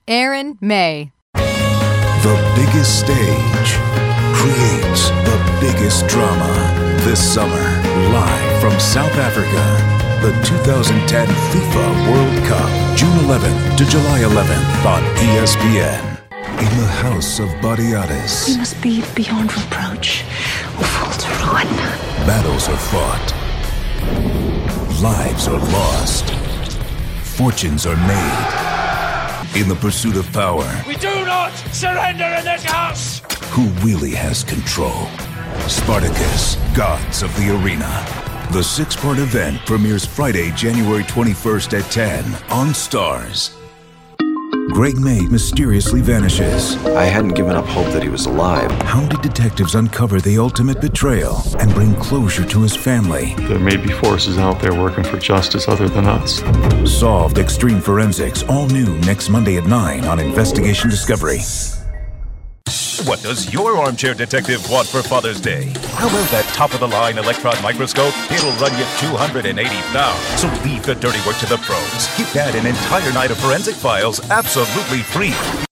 Aaron May. The biggest stage creates the biggest drama. This summer, live from South Africa, the 2010 FIFA World Cup, June 11th to July 11th on ESPN. In the house of Barriadas, we must be beyond reproach, or fall to ruin. Battles are fought, lives are lost, fortunes are made. In the pursuit of power, we do not surrender in this house! Who really has control? Spartacus, Gods of the Arena. The 6-part event premieres Friday, January 21st at 10 on Starz. Greg May mysteriously vanishes. I hadn't given up hope that he was alive. How did detectives uncover the ultimate betrayal and bring closure to his family? There may be forces out there working for justice other than us. Solved Extreme Forensics, all new next Monday at 9 on Investigation Discovery. What does your armchair detective want for Father's Day? How about that top-of-the-line electron microscope? It'll run you $280. So leave the dirty work to the pros. Give Dad an entire night of forensic files absolutely free.